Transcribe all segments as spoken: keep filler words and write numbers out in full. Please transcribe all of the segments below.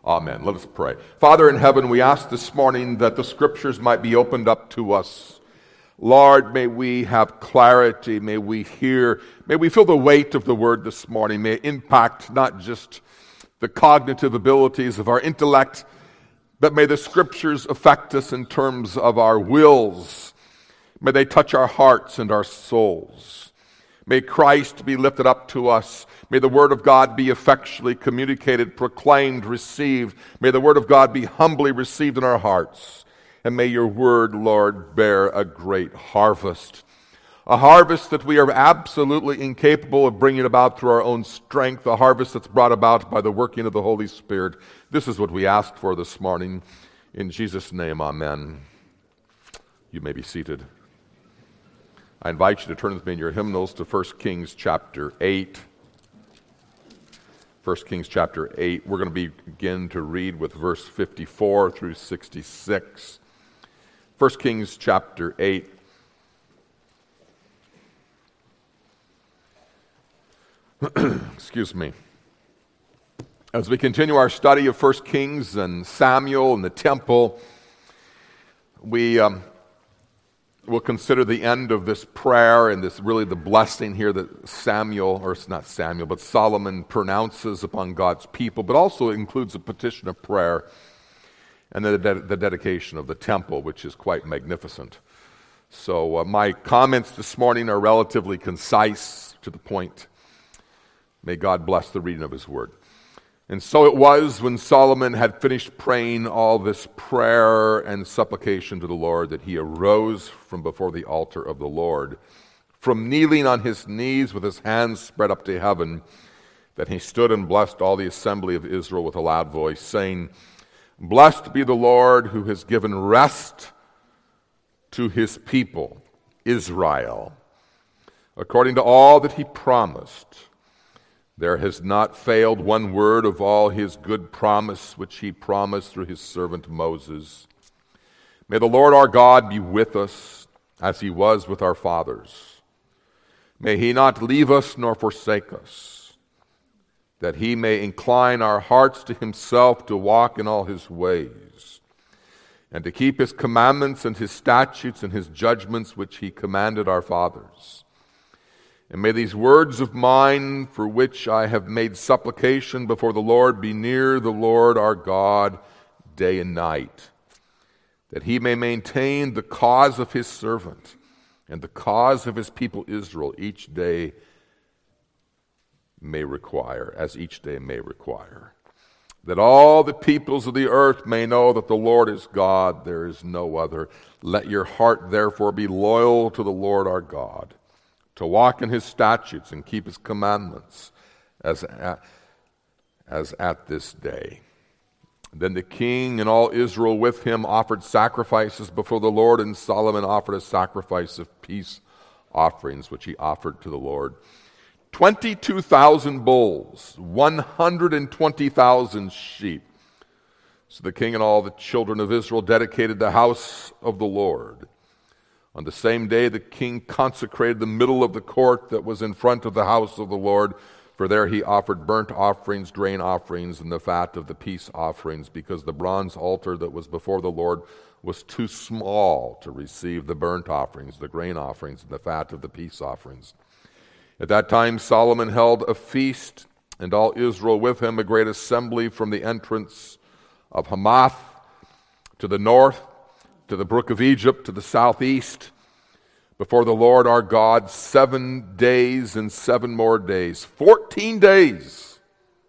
Amen. Let us pray. Father in heaven, we ask this morning that the Scriptures might be opened up to us. Lord, may we have clarity. May we hear. May we feel the weight of the Word this morning. May it impact not just the cognitive abilities of our intellect, but may the Scriptures affect us in terms of our wills. May they touch our hearts and our souls. May Christ be lifted up to us. May the Word of God be effectually communicated, proclaimed, received. May the Word of God be humbly received in our hearts. And may your Word, Lord, bear a great harvest. A harvest that we are absolutely incapable of bringing about through our own strength. A harvest that's brought about by the working of the Holy Spirit. This is what we ask for this morning. In Jesus' name, amen. You may be seated. I invite you to turn with me in your hymnals to First Kings chapter eight. First Kings chapter eight. We're going to begin to read with verse fifty-four through sixty-six. First Kings chapter eight. Excuse me. As we continue our study of First Kings and Samuel and the temple, we um, will consider the end of this prayer and this really the blessing here that Samuel, or it's not Samuel, but Solomon pronounces upon God's people, but also includes a petition of prayer and the, the, the dedication of the temple, which is quite magnificent. So uh, my comments this morning are relatively concise, to the point. May God bless the reading of His Word. And so it was, when Solomon had finished praying all this prayer and supplication to the Lord, that he arose from before the altar of the Lord, from kneeling on his knees with his hands spread up to heaven, that he stood and blessed all the assembly of Israel with a loud voice, saying, Blessed be the Lord who has given rest to his people, Israel, according to all that he promised. There has not failed one word of all his good promise, which he promised through his servant Moses. May the Lord our God be with us, as he was with our fathers. May he not leave us nor forsake us, that he may incline our hearts to himself to walk in all his ways, and to keep his commandments and his statutes and his judgments, which he commanded our fathers. And may these words of mine, for which I have made supplication before the Lord, be near the Lord our God day and night, that he may maintain the cause of his servant and the cause of his people Israel each day may require, as each day may require. That all the peoples of the earth may know that the Lord is God, there is no other. Let your heart therefore be loyal to the Lord our God, to walk in his statutes and keep his commandments as at, as at this day. Then the king and all Israel with him offered sacrifices before the Lord, and Solomon offered a sacrifice of peace offerings, which he offered to the Lord. twenty-two thousand bulls, one hundred twenty thousand sheep. So the king and all the children of Israel dedicated the house of the Lord. On the same day, the king consecrated the middle of the court that was in front of the house of the Lord, for there he offered burnt offerings, grain offerings, and the fat of the peace offerings, because the bronze altar that was before the Lord was too small to receive the burnt offerings, the grain offerings, and the fat of the peace offerings. At that time Solomon held a feast, and all Israel with him, a great assembly from the entrance of Hamath to the north, to the brook of Egypt, to the southeast, before the Lord our God, seven days and seven more days, fourteen days.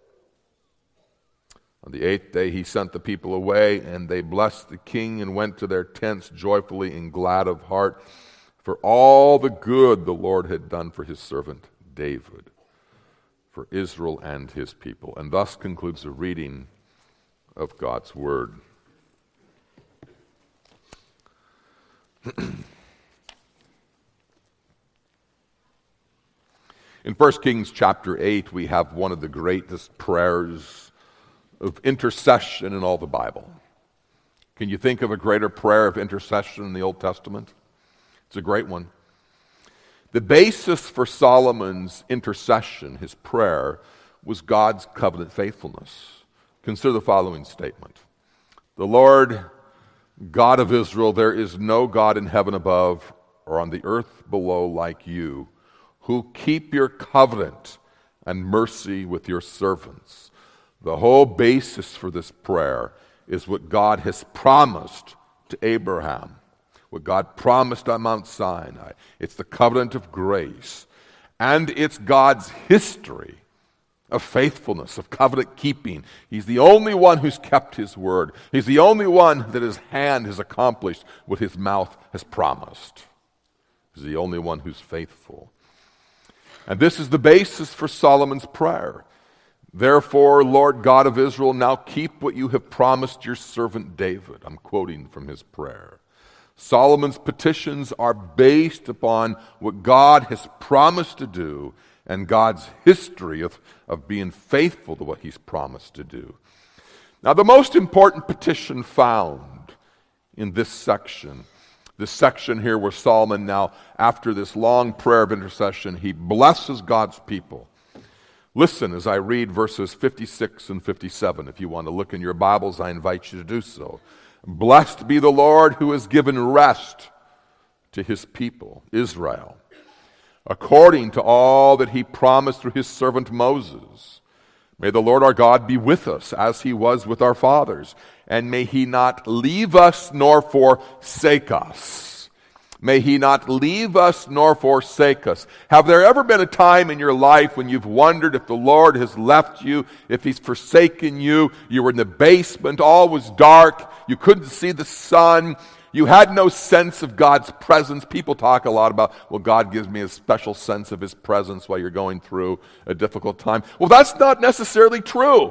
On the eighth day he sent the people away, and they blessed the king and went to their tents joyfully and glad of heart, for all the good the Lord had done for his servant David, for Israel and his people. And thus concludes the reading of God's word. In First Kings chapter eight, we have one of the greatest prayers of intercession in all the Bible. Can you think of a greater prayer of intercession in the Old Testament? It's a great one. The basis for Solomon's intercession, his prayer, was God's covenant faithfulness. Consider the following statement. The Lord God of Israel, there is no God in heaven above or on the earth below like you, who keep your covenant and mercy with your servants. The whole basis for this prayer is what God has promised to Abraham, what God promised on Mount Sinai. It's the covenant of grace, and it's God's history of faithfulness, of covenant keeping. He's the only one who's kept his word. He's the only one that his hand has accomplished what his mouth has promised. He's the only one who's faithful. And this is the basis for Solomon's prayer. Therefore, Lord God of Israel, now keep what you have promised your servant David. I'm quoting from his prayer. Solomon's petitions are based upon what God has promised to do and God's history of, of being faithful to what he's promised to do. Now, the most important petition found in this section, this section here where Solomon now, after this long prayer of intercession, he blesses God's people. Listen as I read verses fifty-six and fifty-seven. If you want to look in your Bibles, I invite you to do so. Blessed be the Lord who has given rest to his people, Israel, according to all that he promised through his servant Moses. May the Lord our God be with us as he was with our fathers, and may he not leave us nor forsake us. May he not leave us nor forsake us. Have there ever been a time in your life when you've wondered if the Lord has left you, if he's forsaken you? You were in the basement, all was dark, you couldn't see the sun, you had no sense of God's presence. People talk a lot about, well, God gives me a special sense of his presence while you're going through a difficult time. Well, that's not necessarily true.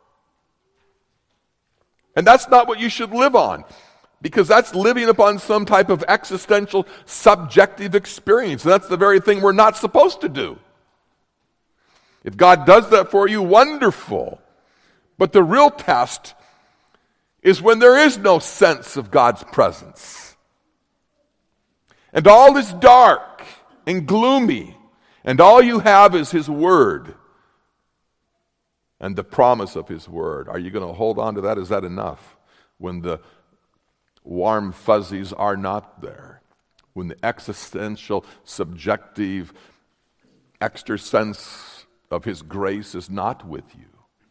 And that's not what you should live on, because that's living upon some type of existential, subjective experience. And that's the very thing we're not supposed to do. If God does that for you, wonderful. But the real test is when there is no sense of God's presence. And all is dark and gloomy, and all you have is his word and the promise of his word. Are you going to hold on to that? Is that enough? When the warm fuzzies are not there, when the existential, subjective, extra sense of his grace is not with you.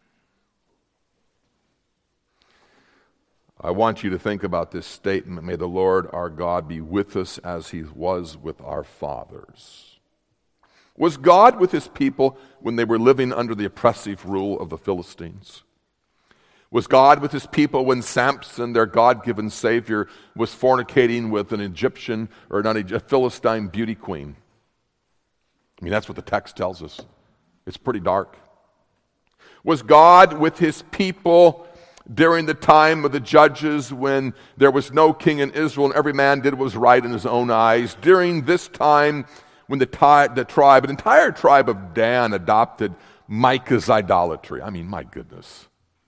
I want you to think about this statement, may the Lord our God be with us as he was with our fathers. Was God with his people when they were living under the oppressive rule of the Philistines? Was God with his people when Samson, their God-given Savior, was fornicating with an Egyptian or not a Philistine beauty queen? I mean, that's what the text tells us. It's pretty dark. Was God with his people during the time of the judges when there was no king in Israel and every man did what was right in his own eyes? During this time when the, ti- the tribe, an entire tribe of Dan adopted Micah's idolatry. I mean, my goodness.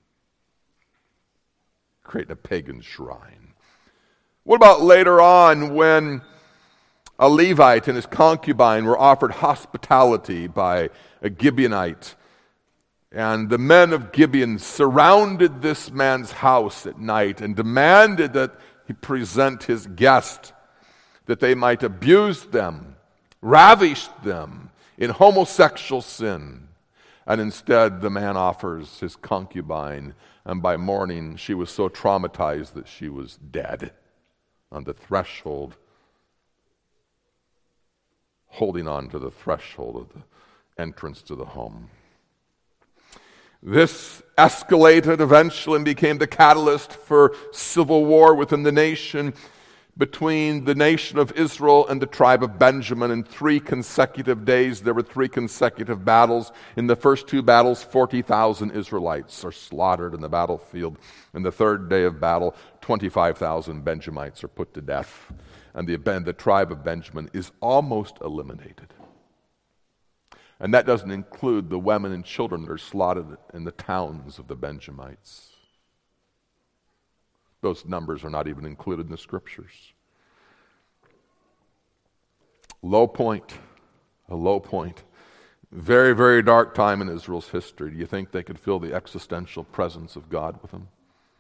Create a pagan shrine. What about later on when a Levite and his concubine were offered hospitality by a Gibeonite, and the men of Gibeon surrounded this man's house at night and demanded that he present his guest, that they might abuse them, ravish them in homosexual sin. And instead the man offers his concubine, and by morning she was so traumatized that she was dead on the threshold, holding on to the threshold of the entrance to the home. This escalated eventually and became the catalyst for civil war within the nation, between the nation of Israel and the tribe of Benjamin. In three consecutive days, there were three consecutive battles. In the first two battles, forty thousand Israelites are slaughtered in the battlefield. In the third day of battle, twenty-five thousand Benjamites are put to death. And the, the tribe of Benjamin is almost eliminated. And that doesn't include the women and children that are slaughtered in the towns of the Benjamites. Those numbers are not even included in the scriptures. Low point, a low point. Very, very dark time in Israel's history. Do you think they could feel the existential presence of God with them?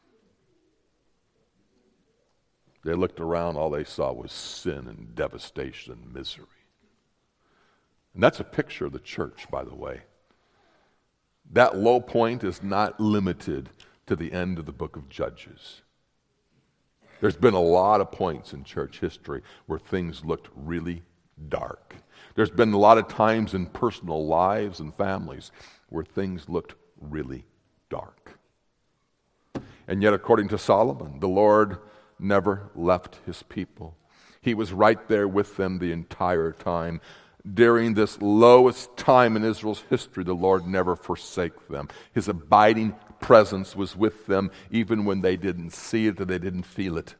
They looked around, all they saw was sin and devastation and misery. And that's a picture of the church, by the way. That low point is not limited to the end of the book of Judges. There's been a lot of points in church history where things looked really dark. There's been a lot of times in personal lives and families where things looked really dark. And yet, according to Solomon, the Lord never left his people. He was right there with them the entire time. During this lowest time in Israel's history, the Lord never forsake them. His abiding presence was with them even when they didn't see it or they didn't feel it.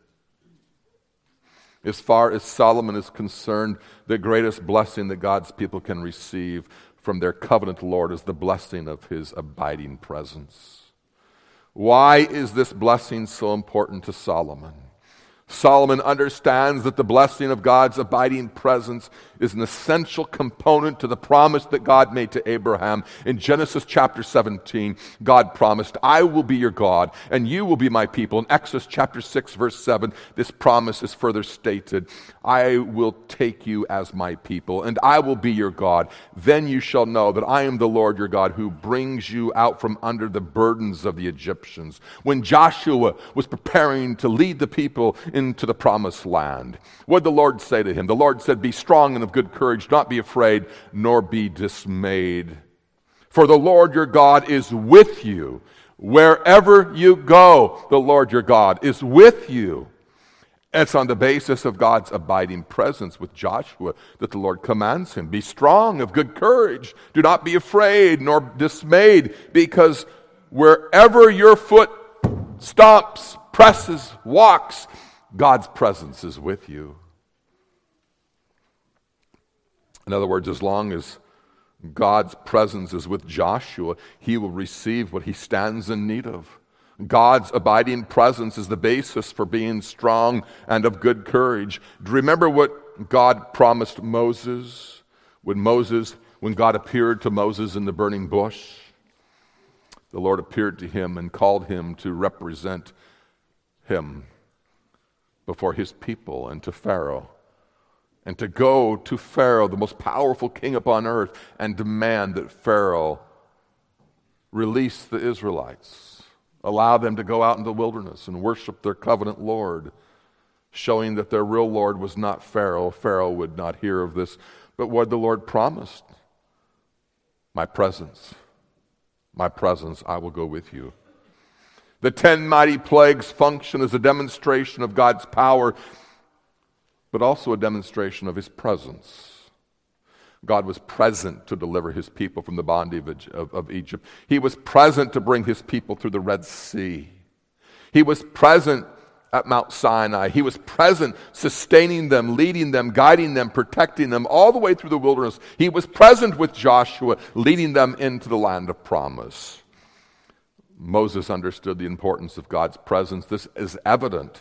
As far as Solomon is concerned, the greatest blessing that God's people can receive from their covenant Lord is the blessing of his abiding presence. Why is this blessing so important to Solomon? Solomon understands that the blessing of God's abiding presence is an essential component to the promise that God made to Abraham. In Genesis chapter seventeen, God promised, I will be your God, and you will be my people. In Exodus chapter six, verse seven, this promise is further stated, I will take you as my people, and I will be your God. Then you shall know that I am the Lord your God, who brings you out from under the burdens of the Egyptians. When Joshua was preparing to lead the people into the promised land, what did the Lord say to him? The Lord said, be strong and of good courage, not be afraid, nor be dismayed. For the Lord your God is with you. Wherever you go, the Lord your God is with you. It's on the basis of God's abiding presence with Joshua that the Lord commands him, be strong, of good courage, do not be afraid nor dismayed, because wherever your foot stomps, presses, walks, God's presence is with you. In other words, as long as God's presence is with Joshua, he will receive what he stands in need of. God's abiding presence is the basis for being strong and of good courage. Do you remember what God promised Moses when Moses, when God appeared to Moses in the burning bush? The Lord appeared to him and called him to represent him before his people and to Pharaoh, and to go to Pharaoh, the most powerful king upon earth, and demand that Pharaoh release the Israelites, allow them to go out in the wilderness and worship their covenant Lord, showing that their real Lord was not Pharaoh. Pharaoh would not hear of this, but what the Lord promised, my presence, my presence, I will go with you. The ten mighty plagues function as a demonstration of God's power, but also a demonstration of his presence. God was present to deliver his people from the bondage of, of Egypt. He was present to bring his people through the Red Sea. He was present at Mount Sinai. He was present sustaining them, leading them, guiding them, protecting them all the way through the wilderness. He was present with Joshua, leading them into the land of promise. Moses understood the importance of God's presence. This is evident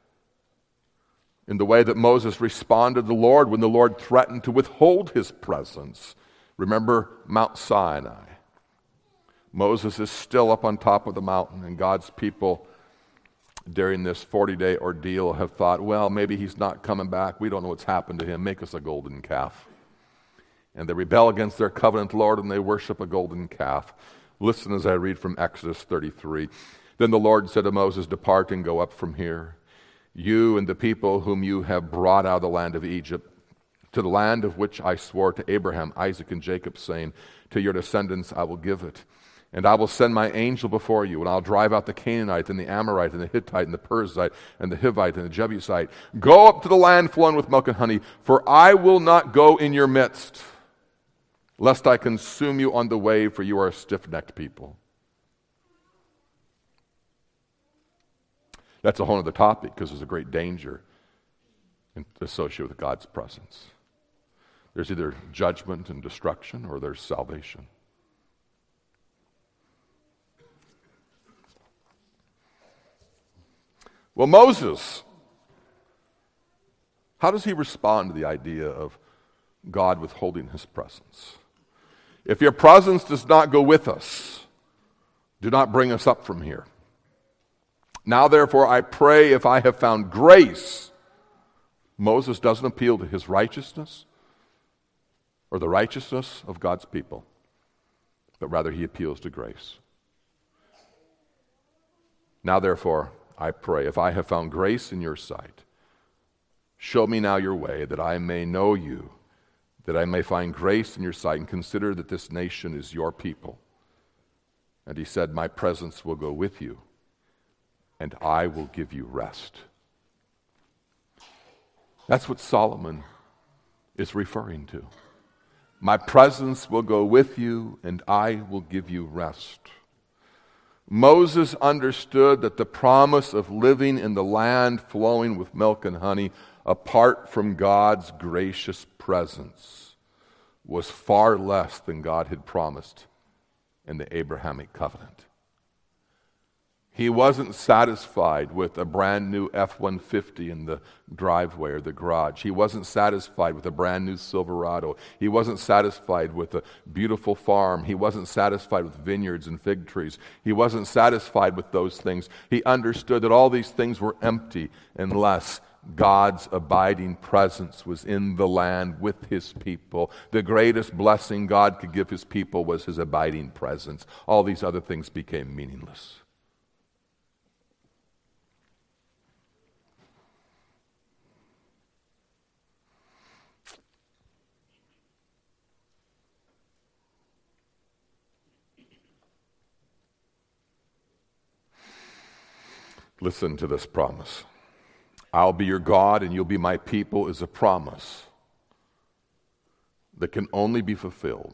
in the way that Moses responded to the Lord when the Lord threatened to withhold his presence. Remember Mount Sinai. Moses is still up on top of the mountain, and God's people during this forty-day ordeal have thought, well, maybe he's not coming back. We don't know what's happened to him. Make us a golden calf. And they rebel against their covenant Lord, and they worship a golden calf. Listen as I read from Exodus thirty-three. Then the Lord said to Moses, depart and go up from here, you and the people whom you have brought out of the land of Egypt, to the land of which I swore to Abraham, Isaac, and Jacob, saying, to your descendants I will give it. And I will send my angel before you, and I'll drive out the Canaanite, and the Amorite, and the Hittite, and the Perizzite, and the Hivite, and the Jebusite. Go up to the land flowing with milk and honey, for I will not go in your midst, lest I consume you on the way, for you are a stiff-necked people. That's a whole other topic, because there's a great danger associated with God's presence. There's either judgment and destruction, or there's salvation. Well, Moses, how does he respond to the idea of God withholding his presence? If your presence does not go with us, do not bring us up from here. Now, therefore, I pray if I have found grace. Moses doesn't appeal to his righteousness or the righteousness of God's people, but rather he appeals to grace. Now, therefore, I pray, if I have found grace in your sight, show me now your way, that I may know you, that I may find grace in your sight, and consider that this nation is your people. And he said, my presence will go with you, and I will give you rest. That's what Solomon is referring to. My presence will go with you, and I will give you rest. Moses understood that the promise of living in the land flowing with milk and honey apart from God's gracious presence was far less than God had promised in the Abrahamic covenant. He wasn't satisfied with a brand new F one fifty in the driveway or the garage. He wasn't satisfied with a brand new Silverado. He wasn't satisfied with a beautiful farm. He wasn't satisfied with vineyards and fig trees. He wasn't satisfied with those things. He understood that all these things were empty unless God's abiding presence was in the land with his people. The greatest blessing God could give his people was his abiding presence. All these other things became meaningless. Listen to this promise. I'll be your God and you'll be my people is a promise that can only be fulfilled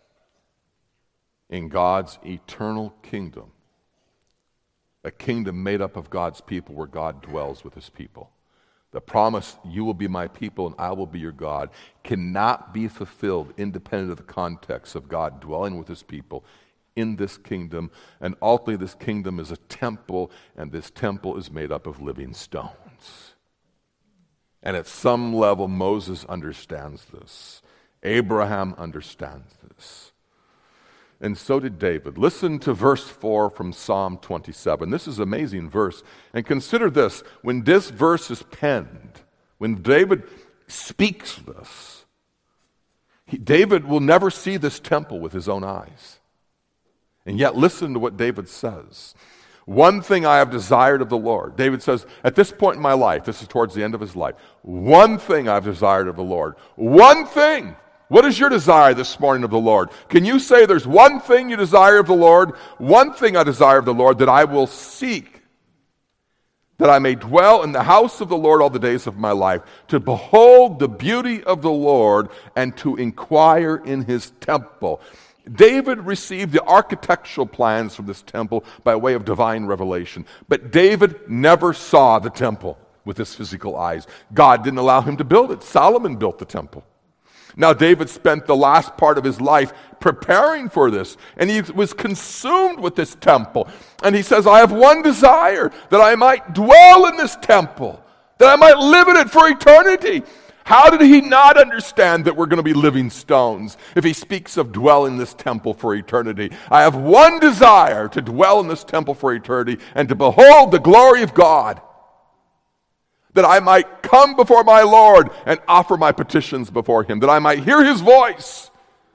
in God's eternal kingdom, a kingdom made up of God's people where God dwells with his people. The promise, you will be my people and I will be your God, cannot be fulfilled independent of the context of God dwelling with his people in this kingdom, and ultimately this kingdom is a temple, and this temple is made up of living stones. And at some level, Moses understands this. Abraham understands this. And so did David. Listen to verse four from Psalm twenty-seven. This is an amazing verse. And consider this, when this verse is penned, when David speaks this, he, David will never see this temple with his own eyes. And yet listen to what David says. One thing I have desired of the Lord. David says, at this point in my life, this is towards the end of his life, one thing I've desired of the Lord. One thing. What is your desire this morning of the Lord? Can you say there's one thing you desire of the Lord? One thing I desire of the Lord, that I will seek, that I may dwell in the house of the Lord all the days of my life, to behold the beauty of the Lord and to inquire in his temple. David received the architectural plans from this temple by way of divine revelation. But David never saw the temple with his physical eyes. God didn't allow him to build it. Solomon built the temple. Now David spent the last part of his life preparing for this, and he was consumed with this temple. And he says, I have one desire, that I might dwell in this temple, that I might live in it for eternity. How did he not understand that we're going to be living stones if he speaks of dwell in this temple for eternity? I have one desire, to dwell in this temple for eternity and to behold the glory of God, that I might come before my Lord and offer my petitions before him, that I might hear his voice.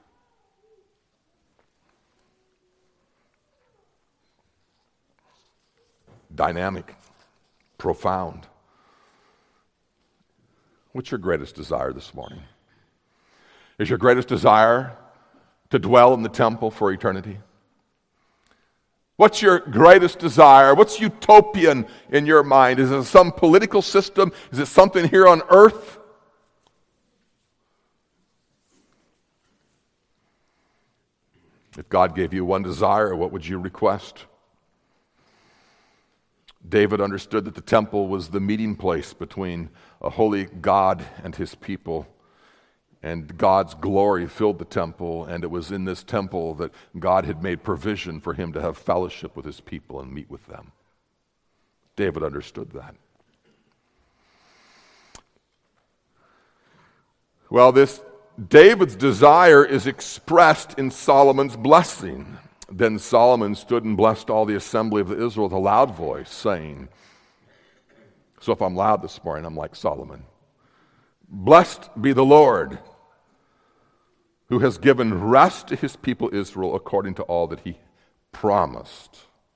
Dynamic, profound. What's your greatest desire this morning? Is your greatest desire to dwell in the temple for eternity? What's your greatest desire? What's utopian in your mind? Is it some political system? Is it something here on earth? If God gave you one desire, what would you request? David understood that the temple was the meeting place between a holy God and his people. And God's glory filled the temple, and it was in this temple that God had made provision for him to have fellowship with his people and meet with them. David understood that. Well, this David's desire is expressed in Solomon's blessing. Then Solomon stood and blessed all the assembly of Israel with a loud voice, saying, so if I'm loud this morning, I'm like Solomon. Blessed be the Lord, who has given rest to his people Israel according to all that he promised.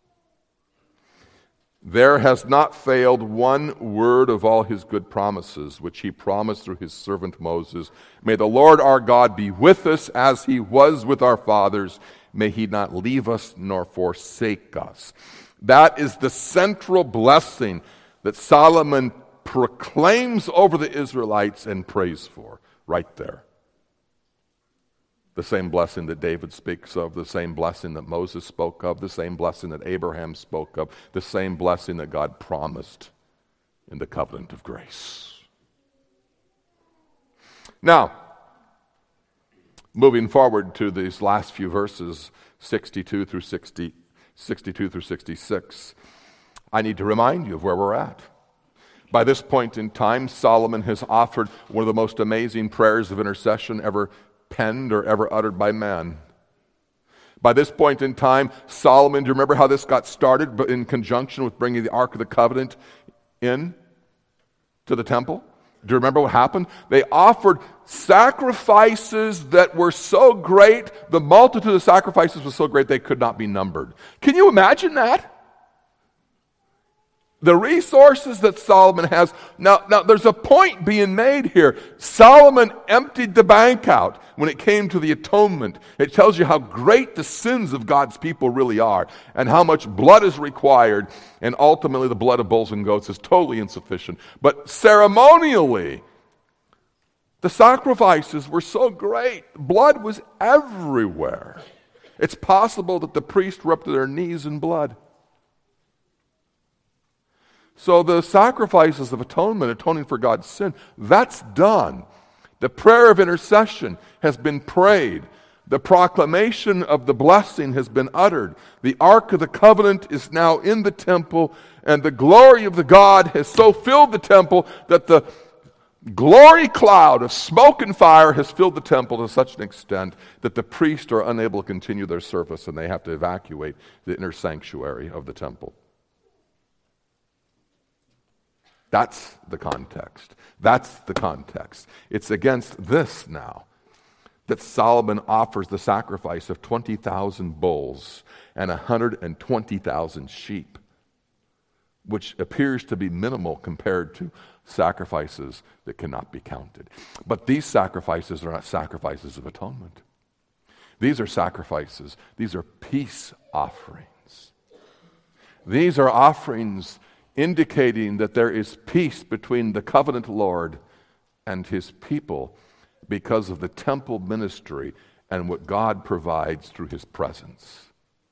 There has not failed one word of all his good promises, which he promised through his servant Moses. May the Lord our God be with us as he was with our fathers. May he not leave us nor forsake us. That is the central blessing that Solomon proclaims over the Israelites and prays for, right there. The same blessing that David speaks of, the same blessing that Moses spoke of, the same blessing that Abraham spoke of, the same blessing that God promised in the covenant of grace. Now, moving forward to these last few verses, sixty-two through sixty, sixty-two through sixty-six, I need to remind you of where we're at. By this point in time, Solomon has offered one of the most amazing prayers of intercession ever penned or ever uttered by man. By this point in time, Solomon, do you remember how this got started? But in conjunction with bringing the Ark of the Covenant in to the temple? Do you remember what happened? They offered sacrifices that were so great, the multitude of sacrifices was so great they could not be numbered. Can you imagine that? The resources that Solomon has. Now, now, there's a point being made here. Solomon emptied the bank out when it came to the atonement. It tells you how great the sins of God's people really are and how much blood is required. And ultimately, the blood of bulls and goats is totally insufficient. But ceremonially, the sacrifices were so great. Blood was everywhere. It's possible that the priests were up to their knees in blood. So the sacrifices of atonement, atoning for God's sin, that's done. The prayer of intercession has been prayed. The proclamation of the blessing has been uttered. The Ark of the Covenant is now in the temple, and the glory of the God has so filled the temple that the glory cloud of smoke and fire has filled the temple to such an extent that the priests are unable to continue their service, and they have to evacuate the inner sanctuary of the temple. That's the context. That's the context. It's against this now that Solomon offers the sacrifice of twenty thousand bulls and one hundred twenty thousand sheep, which appears to be minimal compared to sacrifices that cannot be counted. But these sacrifices are not sacrifices of atonement. These are sacrifices. These are peace offerings. These are offerings indicating that there is peace between the covenant Lord and his people because of the temple ministry and what God provides through his presence.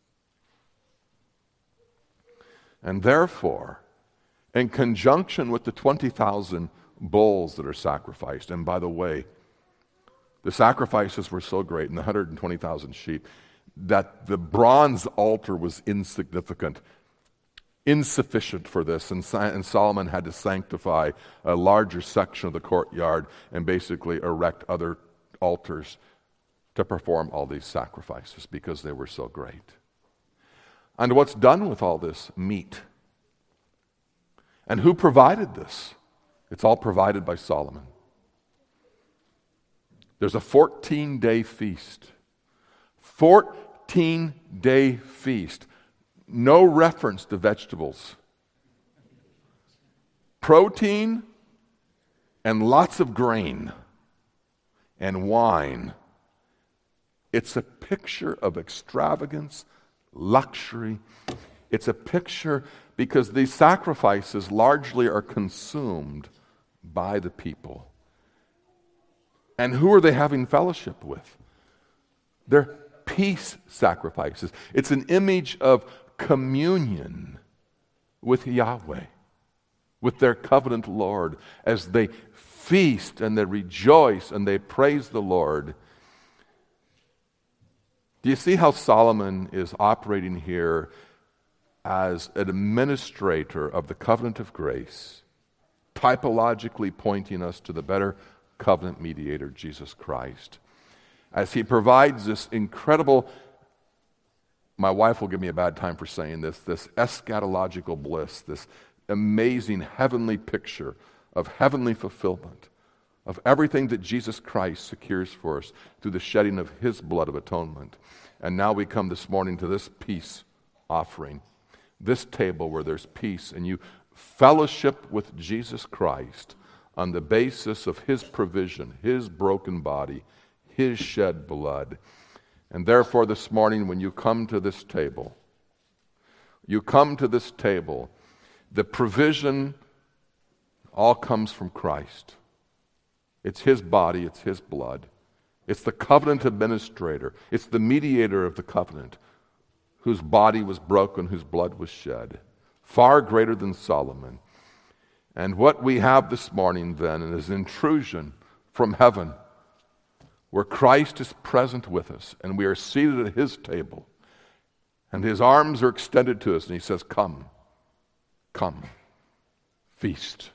And therefore, in conjunction with the twenty thousand bulls that are sacrificed, and by the way, the sacrifices were so great, and the one hundred twenty thousand sheep, that the bronze altar was insignificant, insufficient for this, and, and Solomon had to sanctify a larger section of the courtyard and basically erect other altars to perform all these sacrifices because they were so great. And what's done with all this meat? And who provided this? It's all provided by Solomon. There's a fourteen-day feast. fourteen-day feast. No reference to vegetables. Protein and lots of grain and wine. It's a picture of extravagance, luxury. It's a picture because these sacrifices largely are consumed by the people. And who are they having fellowship with? They're peace sacrifices. It's an image of communion with Yahweh, with their covenant Lord, as they feast and they rejoice and they praise the Lord. Do you see how Solomon is operating here as an administrator of the covenant of grace, typologically pointing us to the better covenant mediator, Jesus Christ. As he provides this incredible, my wife will give me a bad time for saying this, this eschatological bliss, this amazing heavenly picture of heavenly fulfillment, of everything that Jesus Christ secures for us through the shedding of his blood of atonement. And now we come this morning to this peace offering, this table where there's peace, and you fellowship with Jesus Christ on the basis of his provision, his broken body, his shed blood. And therefore this morning when you come to this table, you come to this table, the provision all comes from Christ. It's his body, it's his blood. It's the covenant administrator. It's the mediator of the covenant whose body was broken, whose blood was shed. Far greater than Solomon. And what we have this morning then is an intrusion from heaven where Christ is present with us and we are seated at his table and his arms are extended to us and he says, come, come, feast,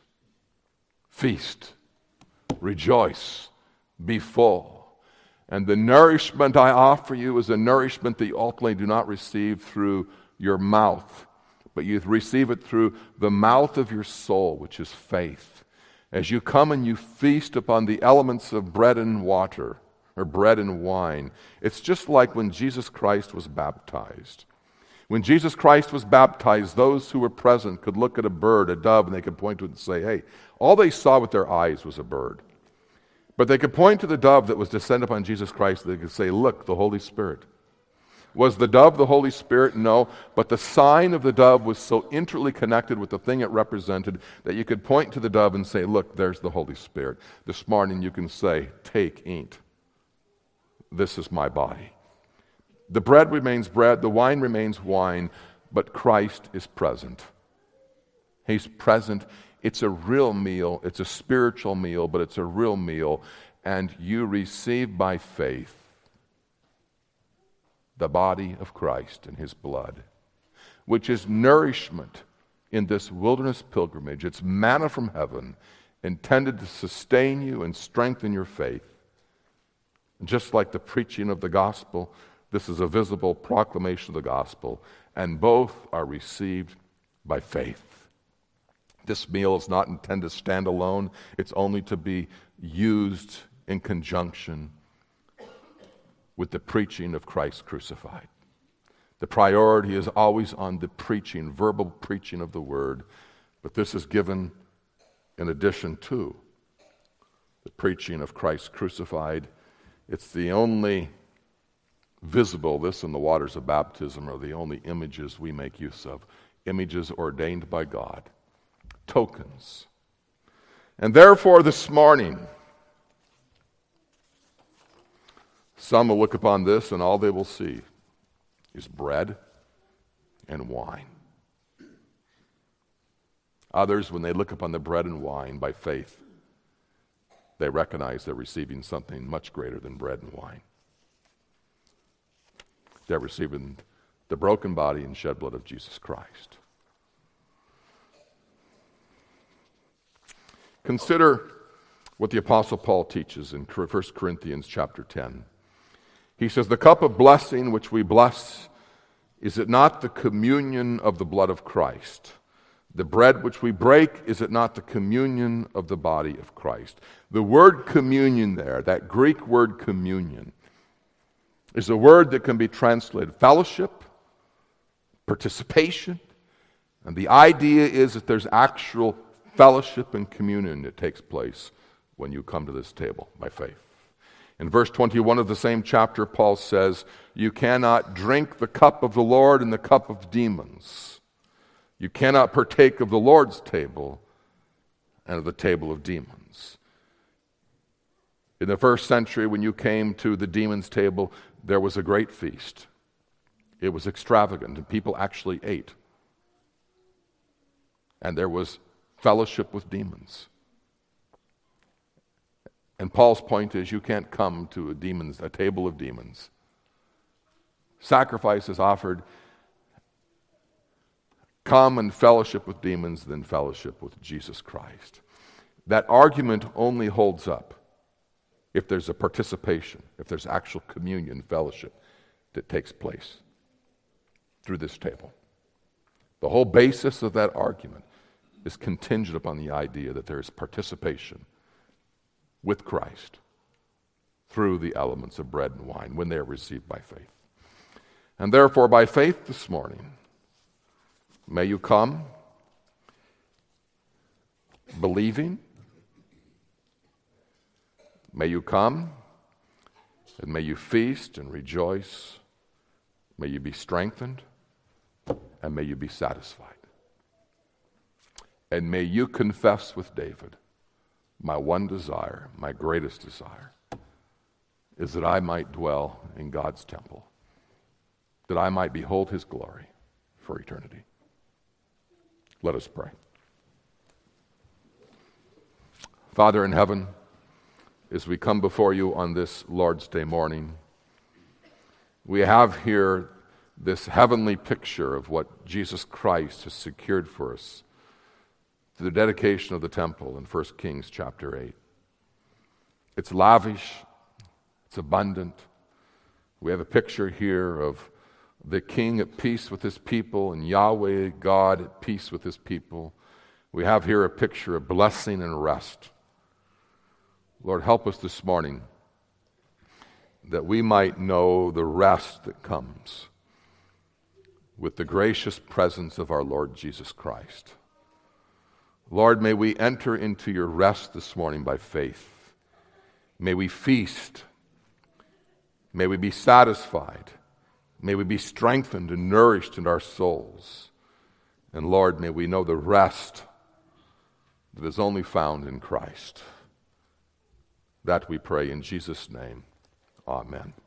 feast, rejoice, be full. And the nourishment I offer you is a nourishment that you ultimately do not receive through your mouth, but you receive it through the mouth of your soul, which is faith. As you come and you feast upon the elements of bread and water, or bread and wine, it's just like when Jesus Christ was baptized. When Jesus Christ was baptized, those who were present could look at a bird, a dove, and they could point to it and say, hey, all they saw with their eyes was a bird. But they could point to the dove that was descended upon Jesus Christ. They could say, look, the Holy Spirit. Was the dove the Holy Spirit? No. But the sign of the dove was so intricately connected with the thing it represented that you could point to the dove and say, look, there's the Holy Spirit. This morning you can say, take, eat. This is my body. The bread remains bread, the wine remains wine, but Christ is present. He's present. It's a real meal. It's a spiritual meal, but it's a real meal. And you receive by faith the body of Christ and his blood, which is nourishment in this wilderness pilgrimage. It's manna from heaven intended to sustain you and strengthen your faith. Just like the preaching of the gospel, this is a visible proclamation of the gospel, and both are received by faith. This meal is not intended to stand alone. It's only to be used in conjunction with the preaching of Christ crucified. The priority is always on the preaching, verbal preaching of the word, but this is given in addition to the preaching of Christ crucified. It's the only visible, this and the waters of baptism are the only images we make use of, images ordained by God. Tokens. And therefore this morning, some will look upon this and all they will see is bread and wine. Others, when they look upon the bread and wine by faith, they recognize they're receiving something much greater than bread and wine. They're receiving the broken body and shed blood of Jesus Christ. Consider what the Apostle Paul teaches in First Corinthians chapter ten. He says, the cup of blessing which we bless, is it not the communion of the blood of Christ? The bread which we break, is it not the communion of the body of Christ? The word communion there, that Greek word communion, is a word that can be translated fellowship, participation, and the idea is that there's actual fellowship and communion that takes place when you come to this table by faith. In verse twenty-one of the same chapter, Paul says, you cannot drink the cup of the Lord and the cup of demons. You cannot partake of the Lord's table and of the table of demons. In the first century, when you came to the demon's table, there was a great feast. It was extravagant, and people actually ate. And there was fellowship with demons. And Paul's point is, you can't come to a demons, a table of demons. Sacrifice is offered. Come and fellowship with demons, then fellowship with Jesus Christ. That argument only holds up if there's a participation, if there's actual communion, fellowship that takes place through this table. The whole basis of that argument is contingent upon the idea that there is participation with Christ through the elements of bread and wine when they are received by faith. And therefore, by faith this morning, may you come believing. May you come and may you feast and rejoice. May you be strengthened and may you be satisfied. And may you confess with David, my one desire, my greatest desire, is that I might dwell in God's temple, that I might behold his glory for eternity. Let us pray. Father in heaven, as we come before you on this Lord's Day morning, we have here this heavenly picture of what Jesus Christ has secured for us through the dedication of the temple in First Kings chapter eight. It's lavish, it's abundant. We have a picture here of the king at peace with his people and Yahweh, God, at peace with his people. We have here a picture of blessing and rest. Lord, help us this morning that we might know the rest that comes with the gracious presence of our Lord Jesus Christ. Lord, may we enter into your rest this morning by faith. May we feast. May we be satisfied. May we be strengthened and nourished in our souls. And Lord, may we know the rest that is only found in Christ. That we pray in Jesus' name. Amen.